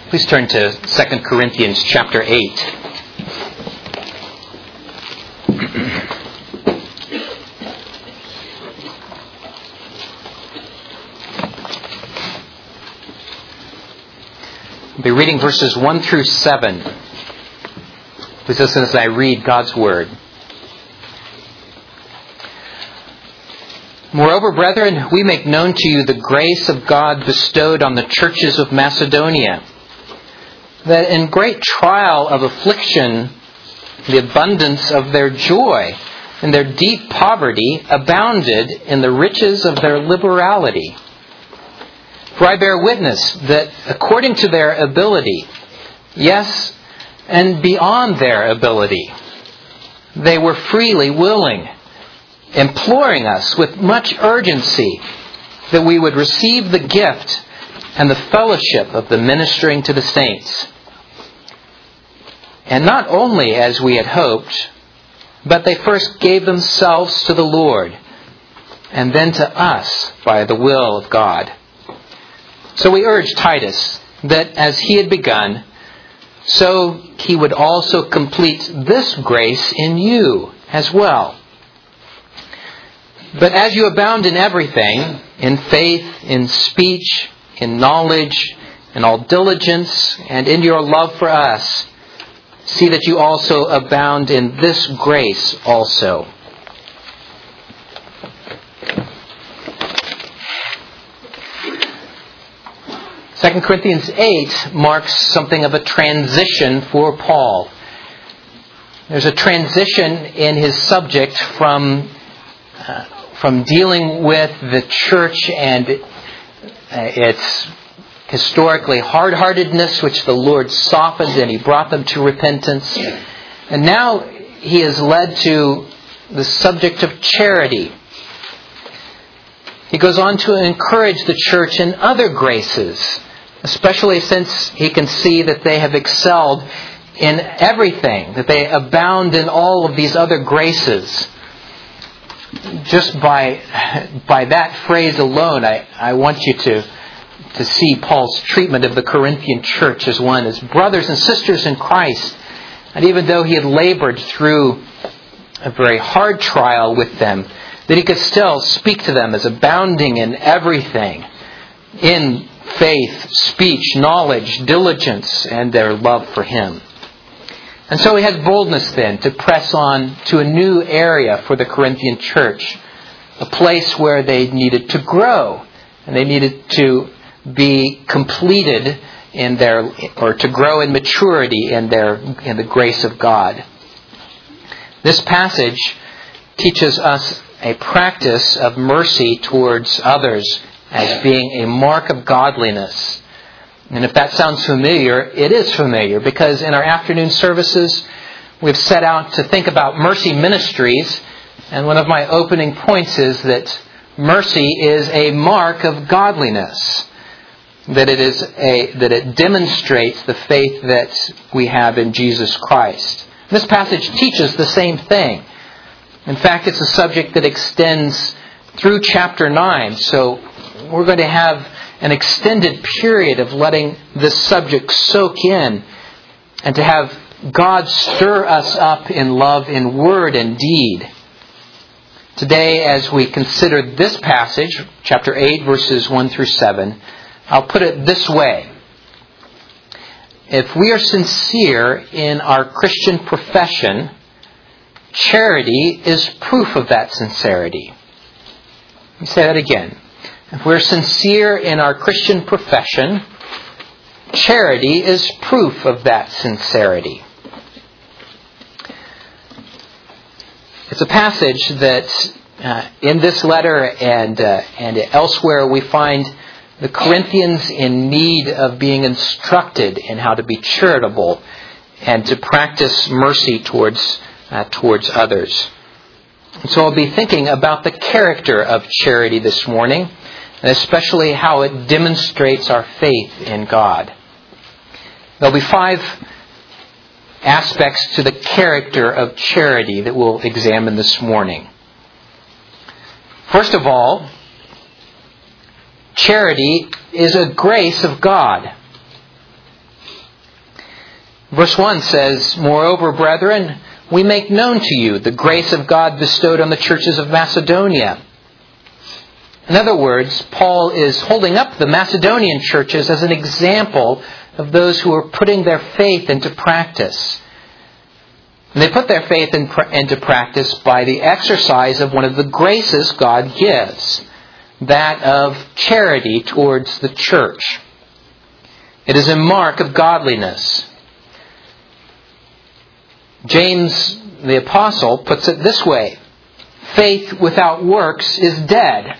Please turn to 2 Corinthians chapter 8. I'll be reading verses 1 through 7. Please listen as I read God's Word. Moreover, brethren, we make known to you the grace of God bestowed on the churches of Macedonia, that in great trial of affliction, the abundance of their joy and their deep poverty abounded in the riches of their liberality. For I bear witness that according to their ability, yes, and beyond their ability, they were freely willing, imploring us with much urgency that we would receive the gift and the fellowship of the ministering to the saints. And not only as we had hoped, but they first gave themselves to the Lord, and then to us by the will of God. So we urge Titus that as he had begun, so he would also complete this grace in you as well. But as you abound in everything, in faith, in speech, in knowledge, in all diligence, and in your love for us, see that you also abound in this grace also. Second Corinthians 8 marks something of a transition for Paul. There's a transition in his subject from dealing with the church and its historically hard-heartedness, which the Lord softened and He brought them to repentance. And now he is led to the subject of charity. He goes on to encourage the church in other graces, especially since he can see that they have excelled in everything, that they abound in all of these other graces. Just by that phrase alone, I want you to see Paul's treatment of the Corinthian church as one, as brothers and sisters in Christ. And even though he had labored through a very hard trial with them, that he could still speak to them as abounding in everything, in faith, speech, knowledge, diligence, and their love for Him. And so he has boldness then to press on to a new area for the Corinthian church, a place where they needed to grow, and they needed to be completed in their, or to grow in maturity in the grace of God. This passage teaches us a practice of mercy towards others as being a mark of godliness. And if that sounds familiar, it is familiar, because in our afternoon services we've set out to think about mercy ministries, and one of my opening points is that mercy is a mark of godliness. That it demonstrates the faith that we have in Jesus Christ. This passage teaches the same thing. In fact, it's a subject that extends through chapter 9. So we're going to have an extended period of letting this subject soak in, and to have God stir us up in love in word and deed. Today, as we consider this passage, chapter 8, verses 1 through 7, I'll put it this way. If we are sincere in our Christian profession, charity is proof of that sincerity. Let me say that again. If we're sincere in our Christian profession, charity is proof of that sincerity. It's a passage that in this letter and elsewhere we find the Corinthians in need of being instructed in how to be charitable and to practice mercy towards others. And so I'll be thinking about the character of charity this morning, and especially how it demonstrates our faith in God. There'll be 5 aspects to the character of charity that we'll examine this morning. First of all, charity is a grace of God. Verse 1 says, "Moreover, brethren, we make known to you the grace of God bestowed on the churches of Macedonia." In other words, Paul is holding up the Macedonian churches as an example of those who are putting their faith into practice. And they put their faith into practice by the exercise of one of the graces God gives, that of charity towards the church. It is a mark of godliness. James the Apostle puts it this way: faith without works is dead.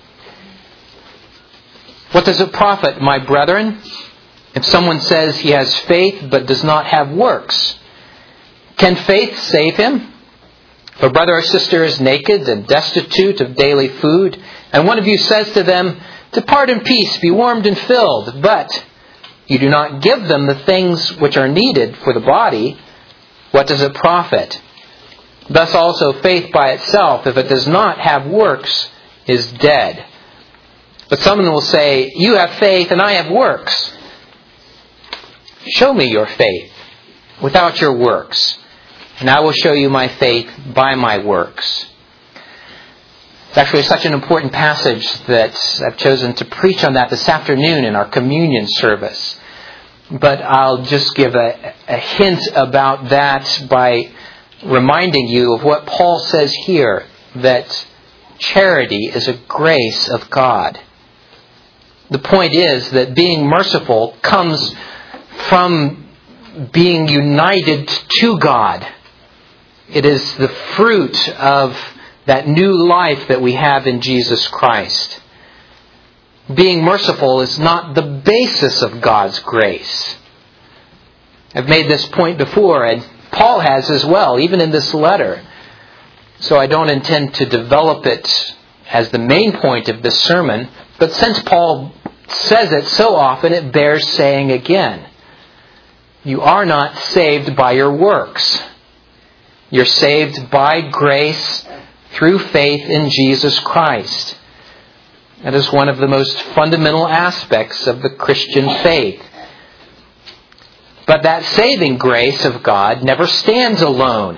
What does it profit, my brethren, if someone says he has faith but does not have works? Can faith save him? If a brother or sister is naked and destitute of daily food, and one of you says to them, "Depart in peace, be warmed and filled," but you do not give them the things which are needed for the body, what does it profit? Thus also faith by itself, if it does not have works, is dead. But someone will say, "You have faith and I have works." Show me your faith without your works, and I will show you my faith by my works. It's actually such an important passage that I've chosen to preach on that this afternoon in our communion service. But I'll just give a hint about that by reminding you of what Paul says here, that charity is a grace of God. The point is that being merciful comes from being united to God. It is the fruit of that new life that we have in Jesus Christ. Being merciful is not the basis of God's grace. I've made this point before, and Paul has as well, even in this letter. So I don't intend to develop it as the main point of this sermon, but since Paul says it so often, it bears saying again. You are not saved by your works. You're saved by grace through faith in Jesus Christ. That is one of the most fundamental aspects of the Christian faith. But that saving grace of God never stands alone.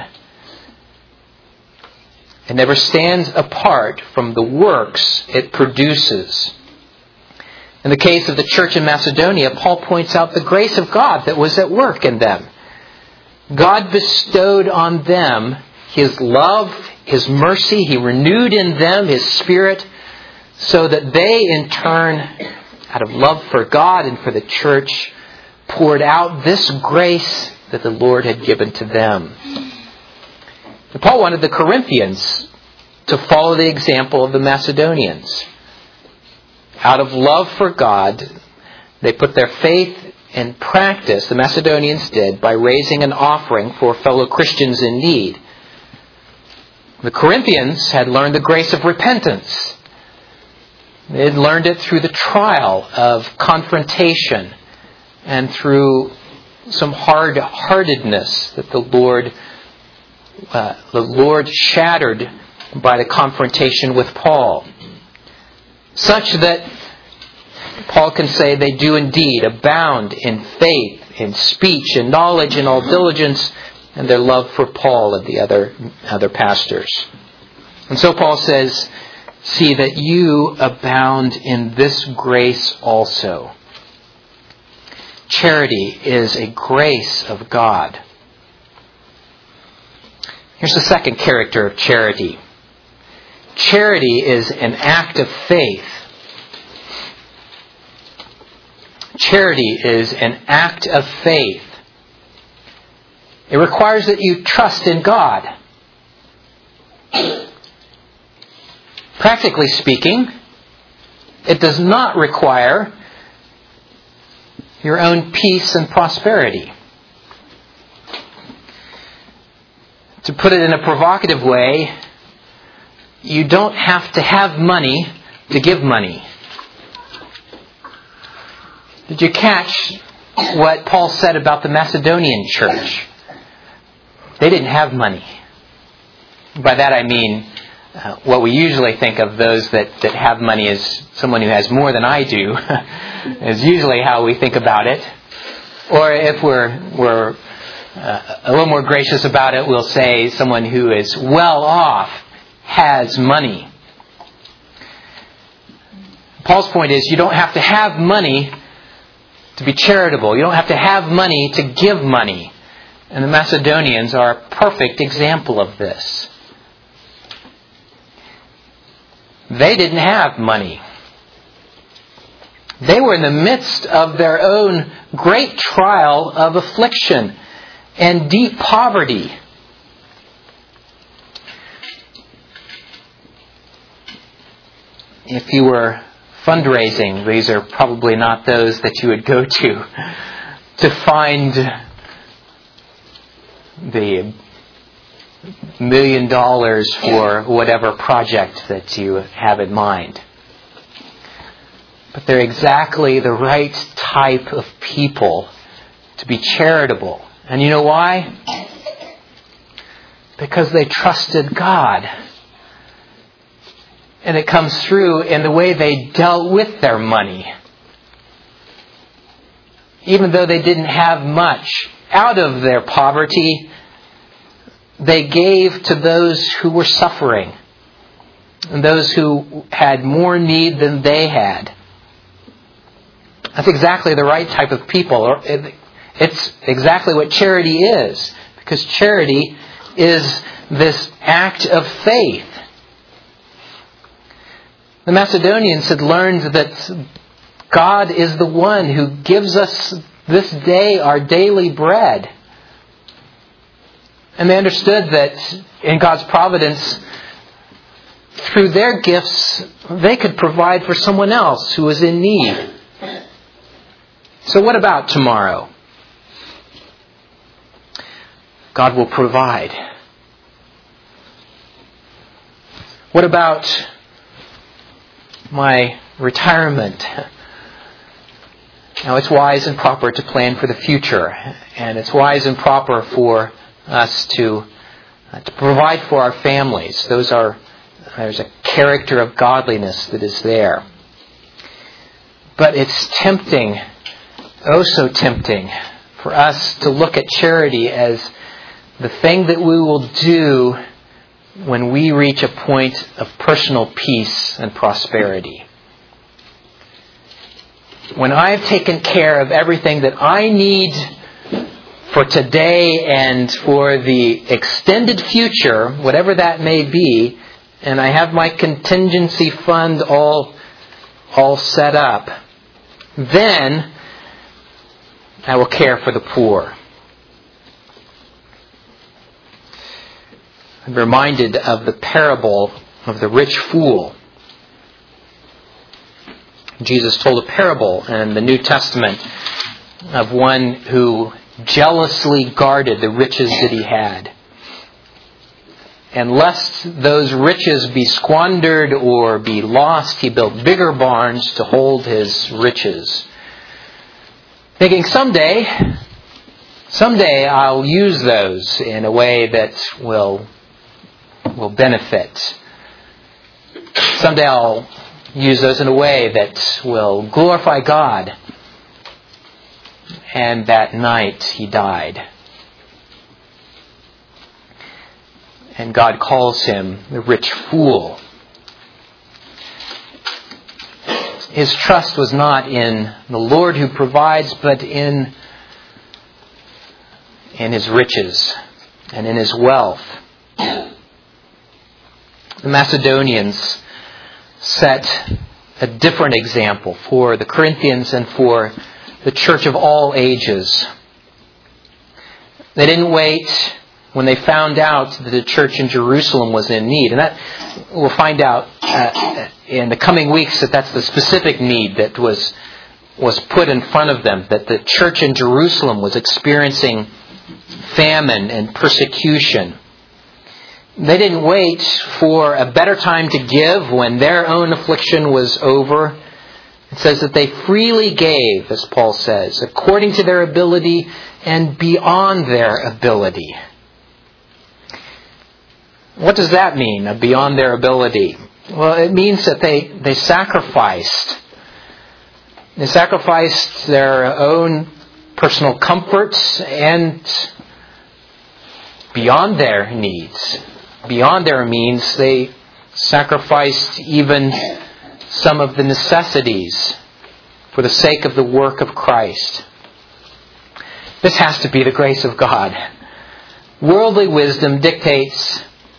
It never stands apart from the works it produces. In the case of the church in Macedonia, Paul points out the grace of God that was at work in them. God bestowed on them His love, His mercy. He renewed in them His Spirit so that they, in turn, out of love for God and for the church, poured out this grace that the Lord had given to them. And Paul wanted the Corinthians to follow the example of the Macedonians. Out of love for God, they put their faith in practice, the Macedonians did, by raising an offering for fellow Christians in need. The Corinthians had learned the grace of repentance. They had learned it through the trial of confrontation and through some hard-heartedness that the Lord shattered by the confrontation with Paul. Such that Paul can say they do indeed abound in faith, in speech, in knowledge, in all diligence, and their love for Paul and the other pastors. And so Paul says, see that you abound in this grace also. Charity is a grace of God. Here's the second character of charity. Charity is an act of faith. Charity is an act of faith. It requires that you trust in God. Practically speaking, it does not require your own peace and prosperity. To put it in a provocative way, you don't have to have money to give money. Did you catch what Paul said about the Macedonian church? They didn't have money. By that I mean what we usually think of those that have money as someone who has more than I do is usually how we think about it. Or if we're a little more gracious about it, we'll say someone who is well off has money. Paul's point is you don't have to have money to be charitable. You don't have to have money to give money. And the Macedonians are a perfect example of this. They didn't have money. They were in the midst of their own great trial of affliction and deep poverty. If you were fundraising, these are probably not those that you would go to find the $1 million for whatever project that you have in mind. But they're exactly the right type of people to be charitable. And you know why? Because they trusted God. And it comes through in the way they dealt with their money. Even though they didn't have much, out of their poverty, they gave to those who were suffering and those who had more need than they had. That's exactly the right type of people. It's exactly what charity is, because charity is this act of faith. The Macedonians had learned that God is the one who gives us this day our daily bread. And they understood that in God's providence, through their gifts, they could provide for someone else who was in need. So what about tomorrow? God will provide. What about my retirement? Now, it's wise and proper to plan for the future, and it's wise and proper for us to provide for our families. There's a character of godliness that is there. But it's tempting, oh so tempting, for us to look at charity as the thing that we will do when we reach a point of personal peace and prosperity. When I've taken care of everything that I need for today and for the extended future, whatever that may be, and I have my contingency fund all set up, then I will care for the poor. I'm reminded of the parable of the rich fool. Jesus told a parable in the New Testament of one who jealously guarded the riches that he had. And lest those riches be squandered or be lost, he built bigger barns to hold his riches. Thinking someday I'll use those in a way that will benefit. Someday I'll use those in a way that will glorify God. And that night he died. And God calls him the rich fool. His trust was not in the Lord who provides, but in his riches and in his wealth. The Macedonians set a different example for the Corinthians and for the church of all ages. They didn't wait when they found out that the church in Jerusalem was in need. And that we'll find out in the coming weeks that that's the specific need that was put in front of them, that the church in Jerusalem was experiencing famine and persecution. They didn't wait for a better time to give when their own affliction was over. It says that they freely gave, as Paul says, according to their ability and beyond their ability. What does that mean, beyond their ability? Well, it means that they sacrificed. They sacrificed their own personal comforts and beyond their needs, beyond their means. They sacrificed even some of the necessities for the sake of the work of Christ. This has to be the grace of God. Worldly wisdom dictates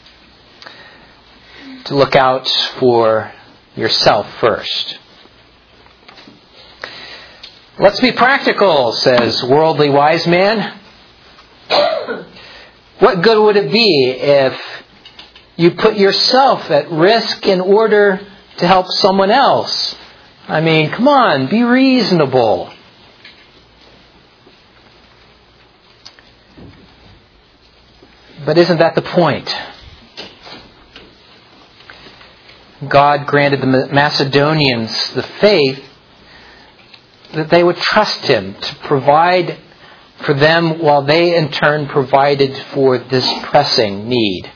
to look out for yourself first. Let's be practical, says worldly wise man. What good would it be if you put yourself at risk in order to help someone else? I mean, come on, be reasonable. But isn't that the point? God granted the Macedonians the faith that they would trust Him to provide for them while they in turn provided for this pressing need.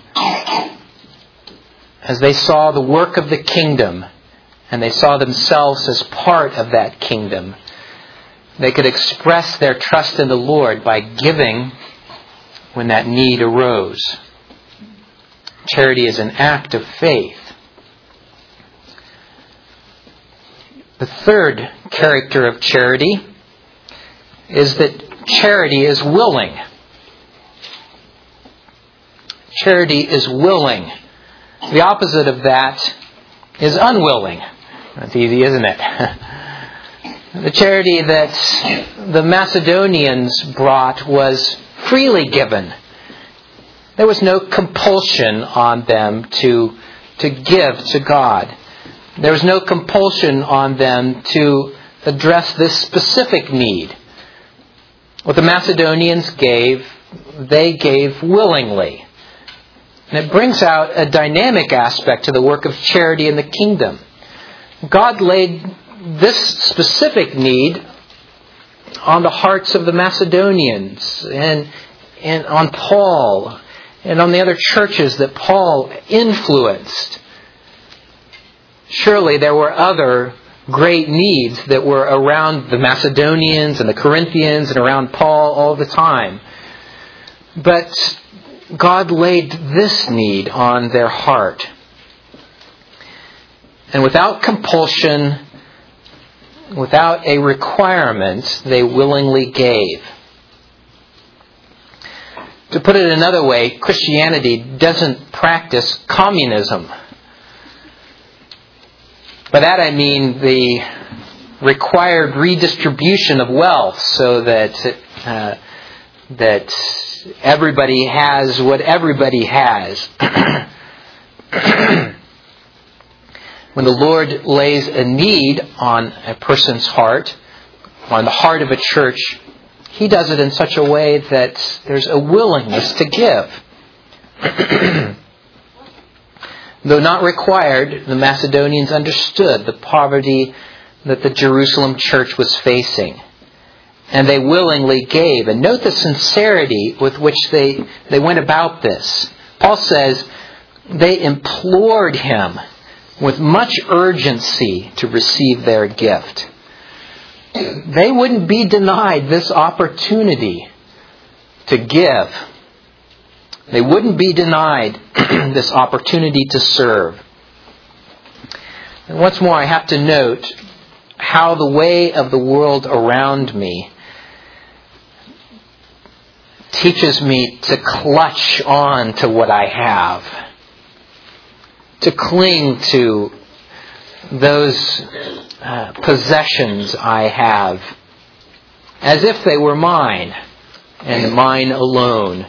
As they saw the work of the kingdom and they saw themselves as part of that kingdom, they could express their trust in the Lord by giving when that need arose. Charity is an act of faith. The third character of charity is that charity is willing. Charity is willing. The opposite of that is unwilling. That's easy, isn't it? The charity that the Macedonians brought was freely given. There was no compulsion on them to give to God. There was no compulsion on them to address this specific need. What the Macedonians gave, they gave willingly. And it brings out a dynamic aspect to the work of charity in the kingdom. God laid this specific need on the hearts of the Macedonians and on Paul and on the other churches that Paul influenced. Surely there were other great needs that were around the Macedonians and the Corinthians and around Paul all the time. But God laid this need on their heart. And without compulsion, without a requirement, they willingly gave. To put it another way, Christianity doesn't practice communism. By that I mean the required redistribution of wealth so that everybody has what everybody has. When the Lord lays a need on a person's heart, on the heart of a church, He does it in such a way that there's a willingness to give. Though not required, the Macedonians understood the poverty that the Jerusalem church was facing. And they willingly gave. And note the sincerity with which they went about this. Paul says they implored him with much urgency to receive their gift. They wouldn't be denied this opportunity to give. They wouldn't be denied this opportunity to serve. And once more, I have to note how the way of the world around me teaches me to clutch on to what I have, to cling to those possessions I have as if they were mine and mine alone.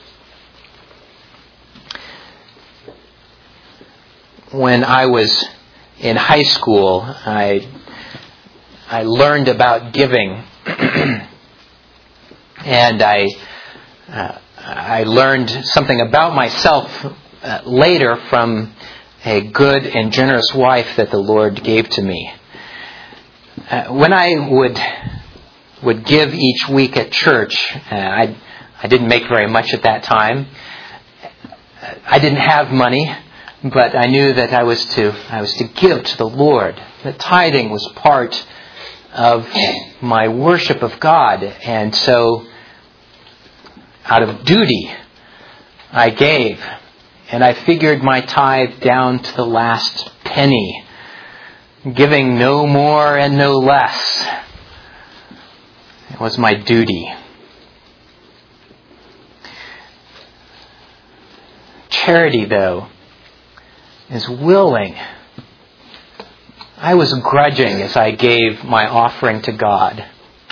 When I was in high school, I learned about giving, and I learned something about myself later from a good and generous wife that the Lord gave to me. When I would give each week at church, I didn't make very much at that time. I didn't have money. But I knew that I was to give to the Lord. That tithing was part of my worship of God. And so, out of duty, I gave. And I figured my tithe down to the last penny, giving no more and no less. It was my duty. Charity, though, is willing. I was grudging as I gave my offering to God.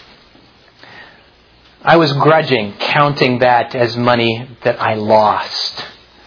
I was grudging, counting that as money that I lost.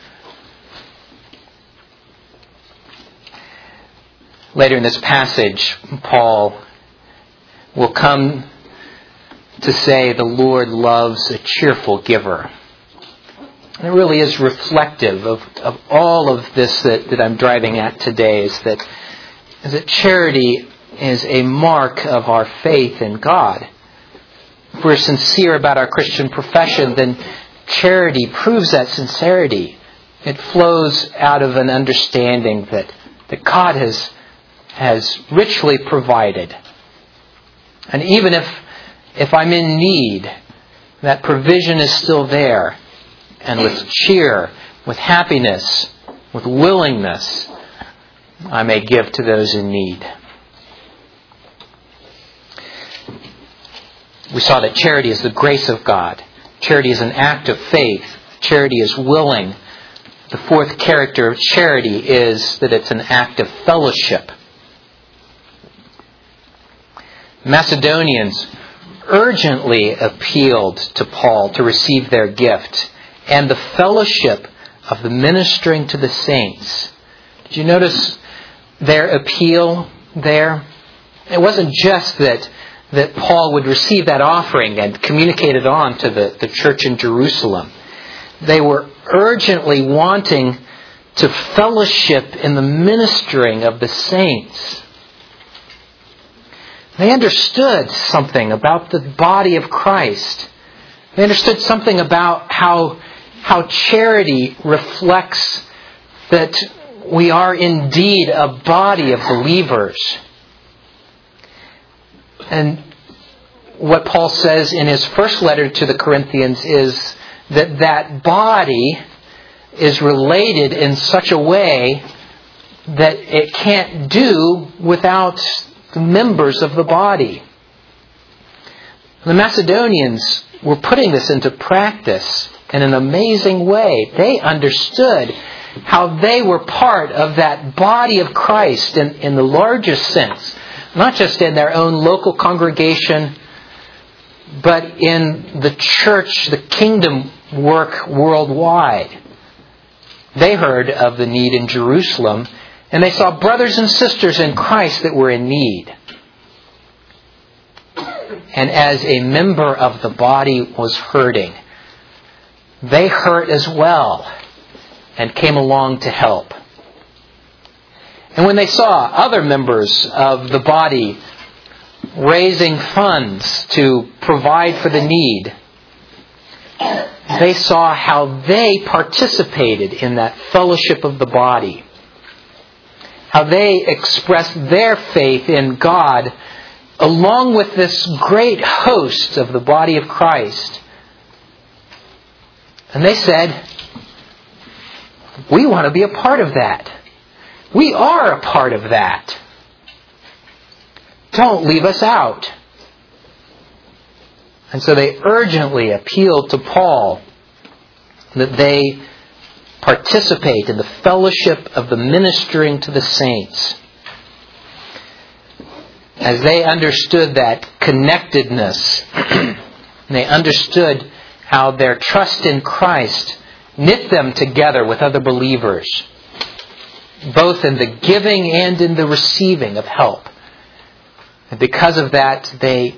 Later in this passage, Paul will come to say the Lord loves a cheerful giver. And it really is reflective of all of this that I'm driving at today, is that charity is a mark of our faith in God. If we're sincere about our Christian profession, then charity proves that sincerity. It flows out of an understanding that God has richly provided. And even if I'm in need, that provision is still there. And with cheer, with happiness, with willingness, I may give to those in need. We saw that charity is the grace of God. Charity is an act of faith. Charity is willing. The fourth character of charity is that it's an act of fellowship. Macedonians urgently appealed to Paul to receive their gift and the fellowship of the ministering to the saints. Did you notice their appeal there? It wasn't just that Paul would receive that offering and communicate it on to the church in Jerusalem. They were urgently wanting to fellowship in the ministering of the saints. They understood something about the body of Christ. They understood something about how charity reflects that we are indeed a body of believers. And what Paul says in his first letter to the Corinthians is that body is related in such a way that it can't do without the members of the body. The Macedonians were putting this into practice in an amazing way. They understood how they were part of that body of Christ in the largest sense, not just in their own local congregation, but in the church, the kingdom work worldwide. They heard of the need in Jerusalem, and they saw brothers and sisters in Christ that were in need. And as a member of the body was hurting, they hurt as well and came along to help. And when they saw other members of the body raising funds to provide for the need, they saw how they participated in that fellowship of the body. How they expressed their faith in God along with this great host of the body of Christ. And they said, we want to be a part of that. We are a part of that. Don't leave us out. And so they urgently appealed to Paul that they participate in the fellowship of the ministering to the saints. As they understood that connectedness, they understood how their trust in Christ knit them together with other believers, both in the giving and in the receiving of help. And because of that, they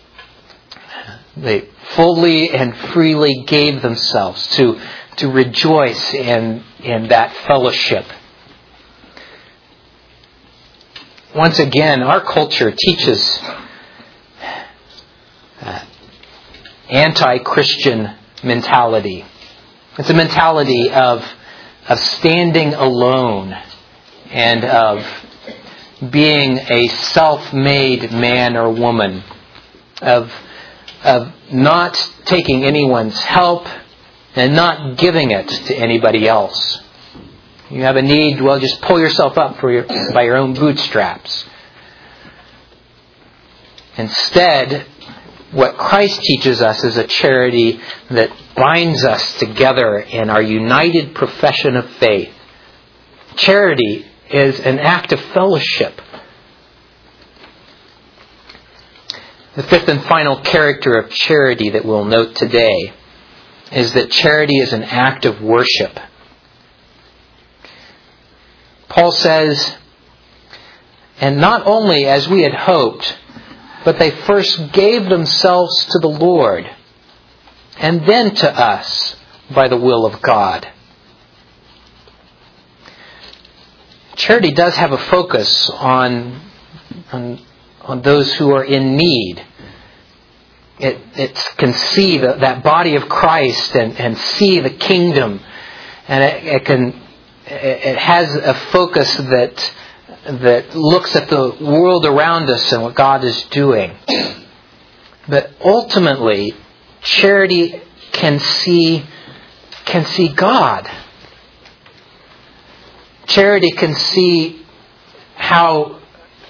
fully and freely gave themselves to rejoice in that fellowship. Once again, our culture teaches anti-Christian mentality. It's a mentality of standing alone and of being a self-made man or woman, of not taking anyone's help and not giving it to anybody else. You have a need, well, just pull yourself up by your own bootstraps. Instead, what Christ teaches us is a charity that binds us together in our united profession of faith. Charity is an act of fellowship. The fifth and final character of charity that we'll note today is that charity is an act of worship. Paul says, and not only as we had hoped, but they first gave themselves to the Lord, and then to us by the will of God. Charity does have a focus on those who are in need. It can see that body of Christ and see the kingdom, and it has a focus that looks at the world around us and what God is doing. But ultimately, charity can see God. Charity can see how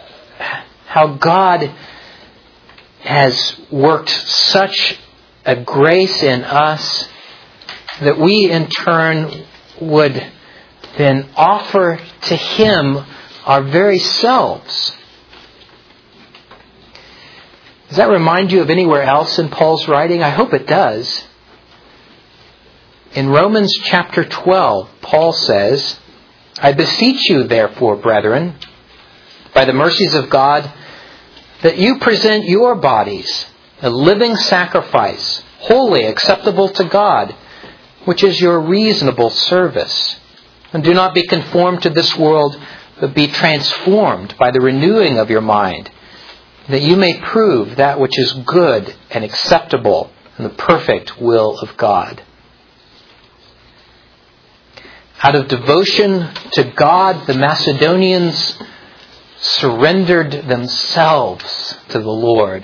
God has worked such a grace in us that we in turn would then offer to Him our very selves. Does that remind you of anywhere else in Paul's writing? I hope it does. In Romans chapter 12, Paul says, I beseech you, therefore, brethren, by the mercies of God, that you present your bodies a living sacrifice, wholly acceptable to God, which is your reasonable service. And do not be conformed to this world, but be transformed by the renewing of your mind, that you may prove that which is good and acceptable and the perfect will of God. Out of devotion to God, the Macedonians surrendered themselves to the Lord.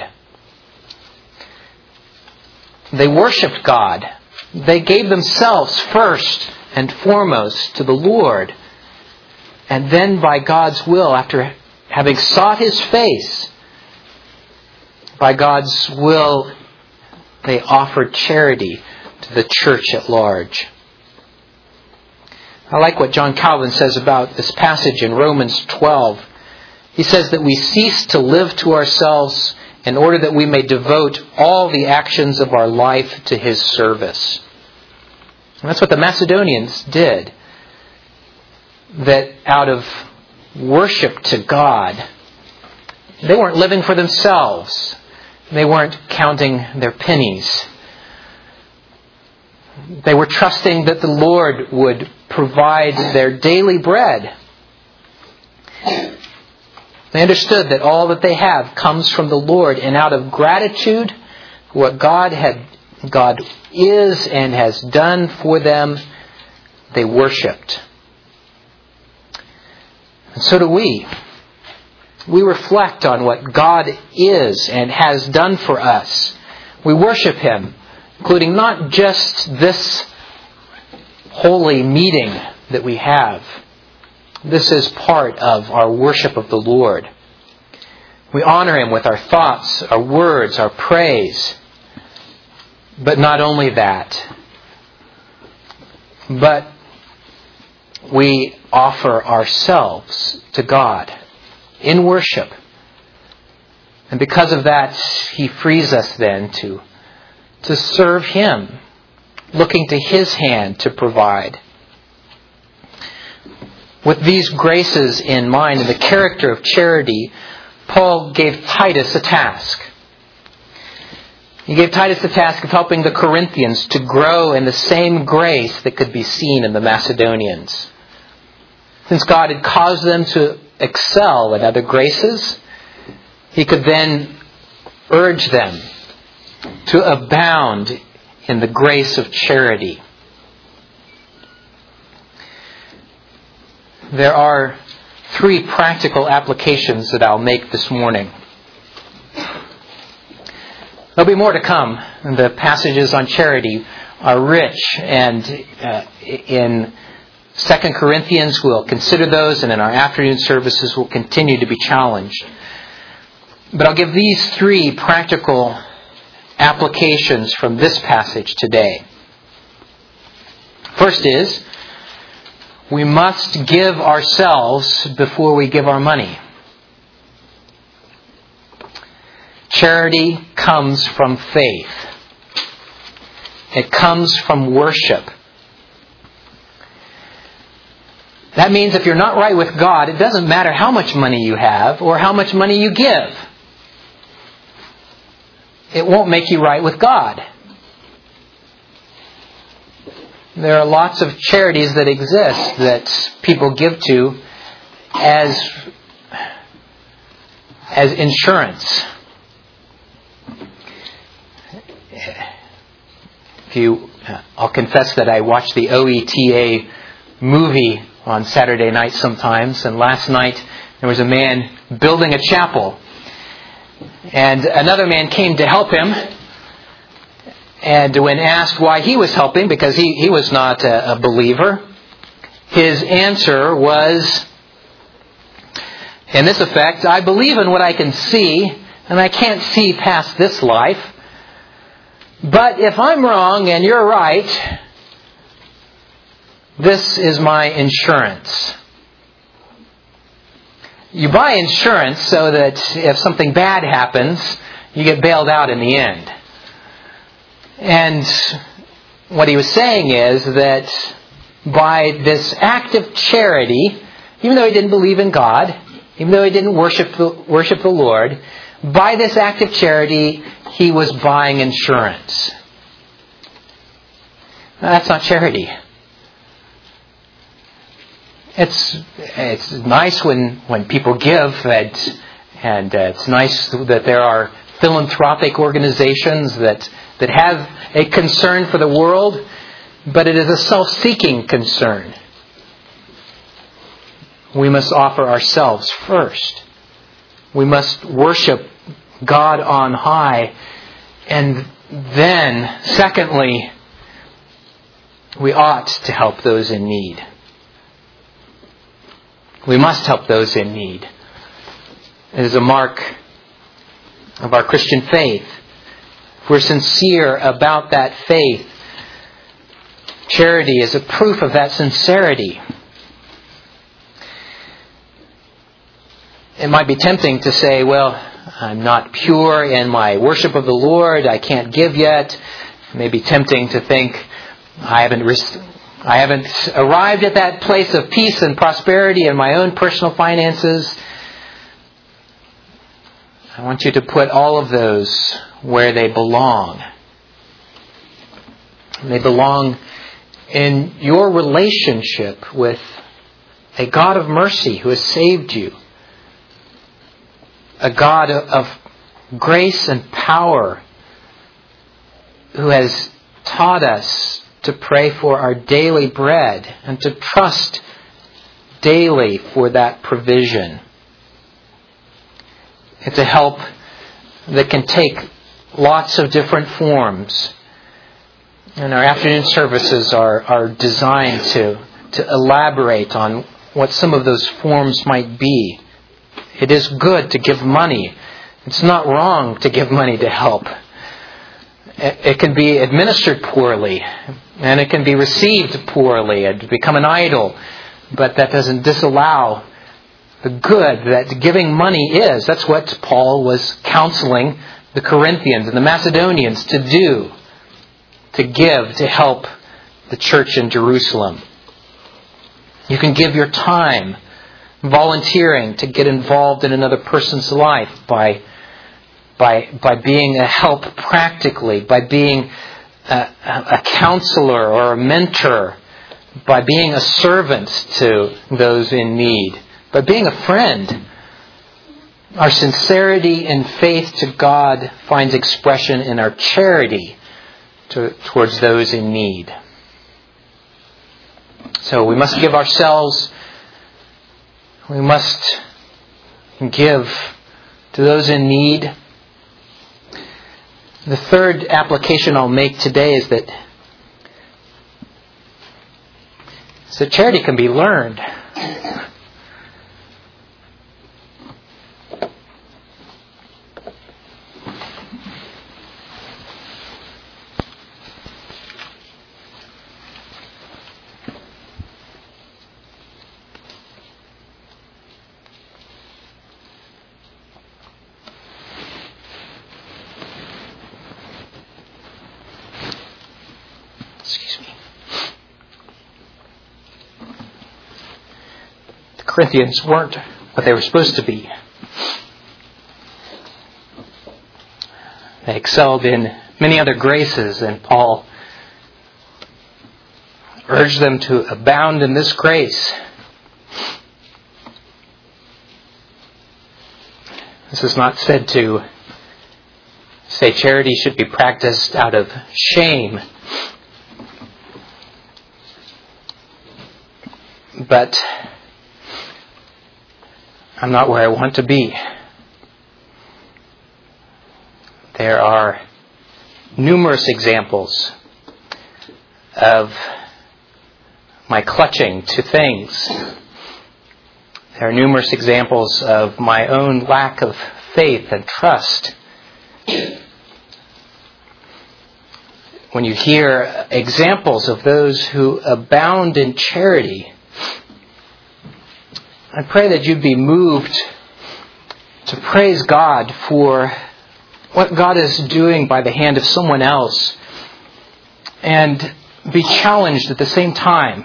They worshipped God. They gave themselves first and foremost to the Lord. And then by God's will, after having sought His face, by God's will, they offered charity to the church at large. I like what John Calvin says about this passage in Romans 12. He says that we cease to live to ourselves in order that we may devote all the actions of our life to His service. And that's what the Macedonians did. That out of worship to God, they weren't living for themselves. They weren't counting their pennies. They were trusting that the Lord would provide their daily bread. They understood that all that they have comes from the Lord, and out of gratitude, what God is and has done for them, they worshipped. And so do we. We reflect on what God is and has done for us. We worship Him, including not just this holy meeting that we have. This is part of our worship of the Lord. We honor Him with our thoughts, our words, our praise. But not only that, but we offer ourselves to God in worship. And because of that, He frees us then to serve Him, looking to His hand to provide. With these graces in mind and the character of charity, Paul gave Titus a task. He gave Titus the task of helping the Corinthians to grow in the same grace that could be seen in the Macedonians. Since God had caused them to excel in other graces, He could then urge them to abound in the grace of charity. There are 3 practical applications that I'll make this morning. There'll be more to come. The passages on charity are rich, and in 2 Corinthians we'll consider those, and in our afternoon services we'll continue to be challenged. But I'll give these 3 practical applications from this passage today. First is, we must give ourselves before we give our money. Charity comes from faith. It comes from worship. That means if you're not right with God, it doesn't matter how much money you have or how much money you give. It won't make you right with God. There are lots of charities that exist that people give to as insurance. I'll confess that I watch the OETA movie on Saturday night sometimes, and last night there was a man building a chapel, and another man came to help him, and when asked why he was helping, because he was not a believer, his answer was, in this effect, I believe in what I can see, and I can't see past this life. But if I'm wrong and you're right, this is my insurance. You buy insurance so that if something bad happens, you get bailed out in the end. And what he was saying is that by this act of charity, even though he didn't believe in God, even though he didn't worship the Lord, by this act of charity, he was buying insurance. Now, that's not charity. It's nice when people give, and it's nice that there are philanthropic organizations that have a concern for the world, but it is a self-seeking concern. We must offer ourselves first. We must worship God on high, and then, secondly, we ought to help those in need. We must help those in need. It is a mark of our Christian faith. If we're sincere about that faith, charity is a proof of that sincerity. It might be tempting to say, well, I'm not pure in my worship of the Lord, I can't give yet. It may be tempting to think, I haven't arrived at that place of peace and prosperity in my own personal finances. I want you to put all of those where they belong. They belong in your relationship with a God of mercy who has saved you. A God of grace and power who has taught us to pray for our daily bread and to trust daily for that provision. It's a help that can take lots of different forms. And our afternoon services are designed to elaborate on what some of those forms might be. It is good to give money. It's not wrong to give money to help. It can be administered poorly, and it can be received poorly and become an idol. But that doesn't disallow the good that giving money is. That's what Paul was counseling the Corinthians and the Macedonians to do. To give, to help the church in Jerusalem. You can give your time, volunteering to get involved in another person's life by being a help practically, by being a counselor or a mentor, by being a servant to those in need, by being a friend. Our sincerity and faith to God finds expression in our charity towards those in need. So we must give ourselves We must give to those in need. The third application I'll make today is that charity can be learned. Corinthians weren't what they were supposed to be. They excelled in many other graces, and Paul urged them to abound in this grace. This is not said to say charity should be practiced out of shame, but I'm not where I want to be. There are numerous examples of my clutching to things. There are numerous examples of my own lack of faith and trust. When you hear examples of those who abound in charity, I pray that you'd be moved to praise God for what God is doing by the hand of someone else, and be challenged at the same time.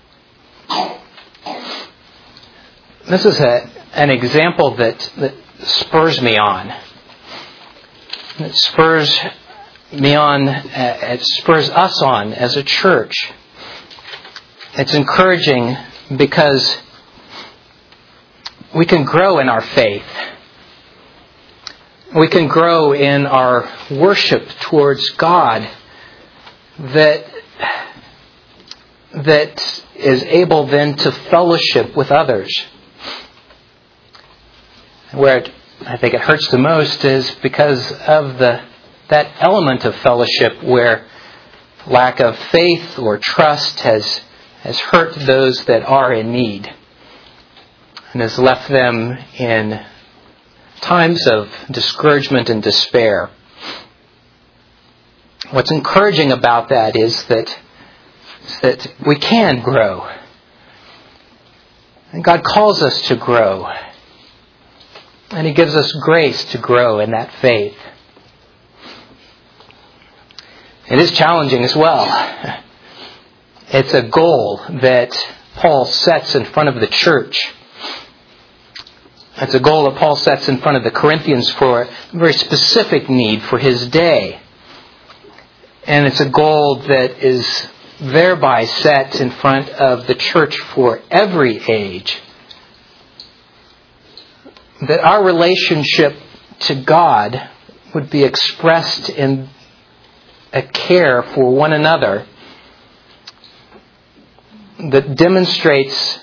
This is an example that spurs me on. It spurs me on. It spurs us on as a church. It's encouraging because we can grow in our faith. We can grow in our worship towards God that is able then to fellowship with others. Where I think it hurts the most is because of that element of fellowship where lack of faith or trust has hurt those that are in need, and has left them in times of discouragement and despair. What's encouraging about that is that we can grow. And God calls us to grow. And He gives us grace to grow in that faith. It is challenging as well. It's a goal that Paul sets in front of the church. It's a goal that Paul sets in front of the Corinthians for a very specific need for his day. And it's a goal that is thereby set in front of the church for every age. That our relationship to God would be expressed in a care for one another that demonstrates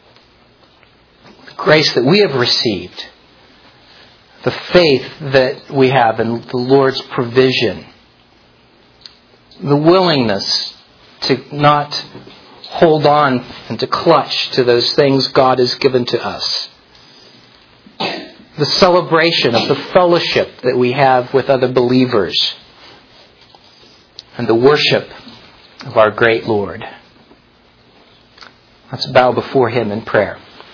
grace that we have received, the faith that we have in the Lord's provision, the willingness to not hold on and to clutch to those things God has given to us, the celebration of the fellowship that we have with other believers, and the worship of our great Lord. Let's bow before Him in prayer.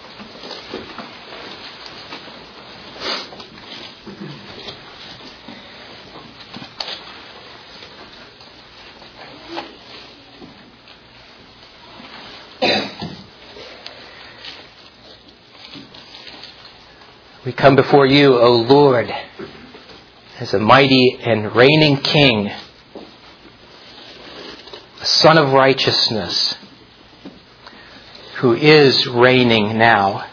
We come before you, O Lord, as a mighty and reigning King, a Son of righteousness, who is reigning now,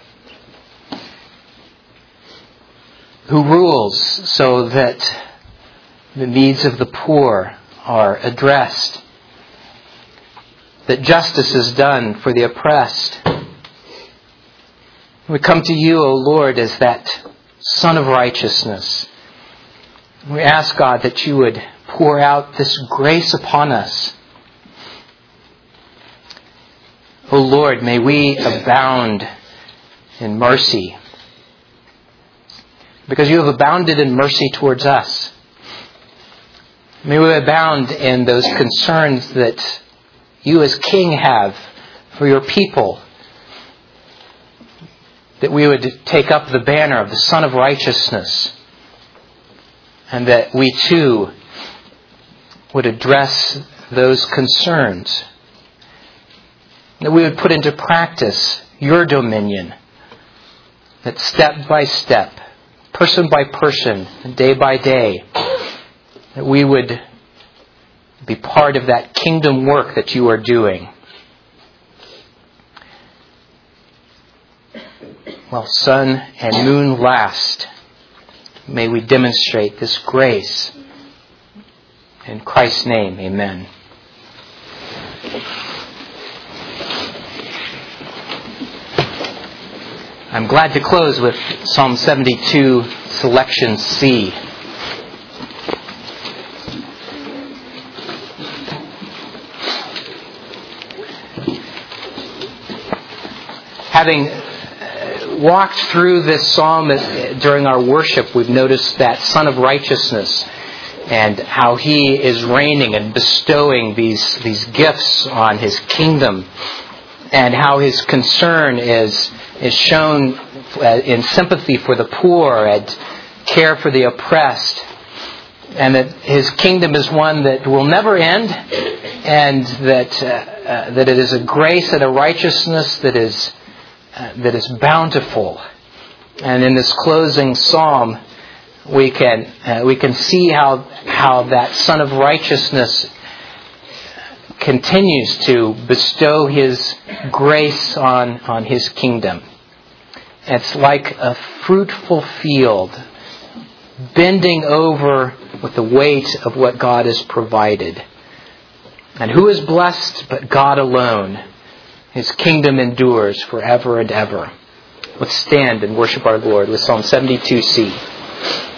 who rules so that the needs of the poor are addressed, that justice is done for the oppressed, We come to you, O Lord, as that Son of righteousness. We ask, God, that you would pour out this grace upon us. O Lord, may we abound in mercy, because you have abounded in mercy towards us. May we abound in those concerns that you as King have for your people, that we would take up the banner of the Son of righteousness, and that we too would address those concerns, that we would put into practice your dominion, that step by step, person by person, day by day, that we would be part of that kingdom work that you are doing. While sun and moon last, may we demonstrate this grace. In Christ's name, amen. I'm glad to close with Psalm 72, selection C. Having walked through this psalm during our worship, we've noticed that Son of Righteousness and how he is reigning and bestowing these gifts on his kingdom, and how his concern is shown in sympathy for the poor and care for the oppressed, and that his kingdom is one that will never end, and that it is a grace and a righteousness that is bountiful. And in this closing psalm, we can see how that Son of Righteousness continues to bestow his grace on his kingdom. It's like a fruitful field bending over with the weight of what God has provided. And who is blessed but God alone? His kingdom endures forever and ever. Let's stand and worship our Lord with Psalm 72C.